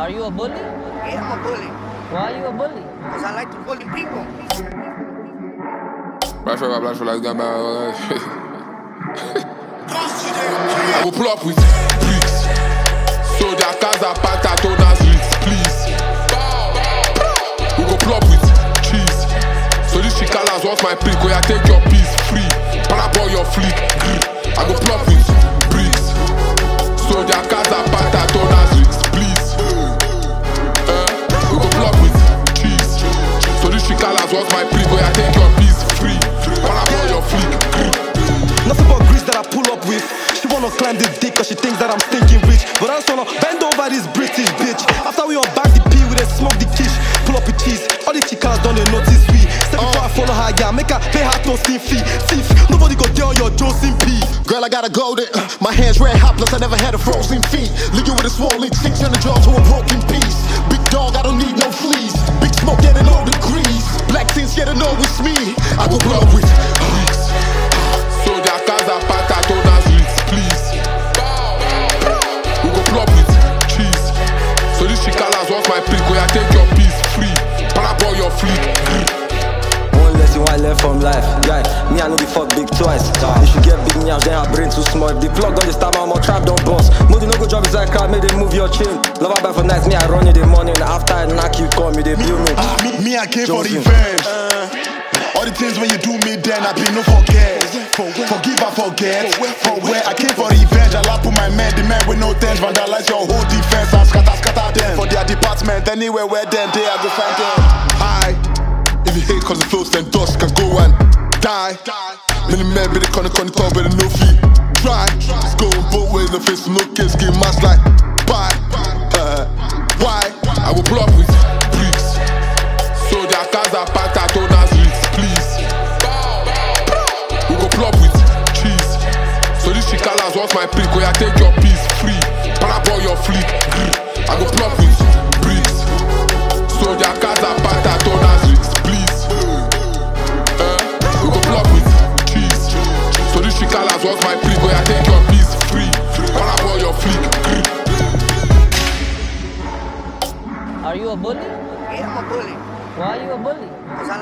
Are you a bully? Yeah, I'm a bully. Why are you a bully? Because I like to bully people. Black flag, gun back. I will pull up with bricks. So their cars are packed at owners' risks, please. We go pull up with cheese. So these chicalas want my prick. Where I take your piece free. Parabol your fleet. I go pull up with bricks. So their cars are packed at owners' risks, please. We go pull up with cheese. So these chicalas want my prick. Where I take your piece free. Parabol your fleet. Nothing but grease that I pull up with. She wanna climb this dick cause she thinks that I'm stinking rich. But I just wanna bend over this British bitch. After we unback the pee, we then smoke the quiche. Pull up with cheese, all the chicas don't they notice we. Step before I follow her, yeah, make her pay her closing fee. Thief, nobody go there on your Josephine P. Girl, I gotta go there. My hands red hot, plus I never had a frozen feet. Leave you with a swollen cheek, turn the jaw to a broken piece. Big dog, I don't need no fleas. Big smoke, getting low degrees. Black teens, get to know it's me. I go blow with bricks. So their cars are packed at owners' risks, please. We go pull up with cheese. So these chicalas want my prick. Where I take your piece free. Parabol your fleet. One lesson I learn from life, guy. Me I know the fuck big twice. If you get big nyams, then her brain too small. If the plug on the stab, I'm on trap, don't boss. Modi no go drop inside crowd, make they move your chin. Love her back for nights, me I run in the morning. After I knock you, call me, they blow me. Me I came for revenge. All the things when you do me, then I be no forget. Forgive and forget. For where I came for revenge, I lap on my men, the men with no tens, vandalize your whole defense and scatter them. For their department, anywhere where them, they I go find them. High. If you hate cause it flows, then dust can go and die. Many men be the corner top with no feet. Try. It's going both ways, no face, no kids, give mask like bye. Why? I will pull up with bricks. So their cars are packed at owners' risks, please. We go pull up with cheese. So these chicalas want my prick. Where I take your piece free. Parabol your fleet. I go pull up with bricks. So their cars are packed at owners' risks, please. We go pull up with cheese. So these chicalas want my prick. Where I take your piece free. Parabol your fleet. Are you a bully? Yeah, I'm a bully. Why are you a bully? Because I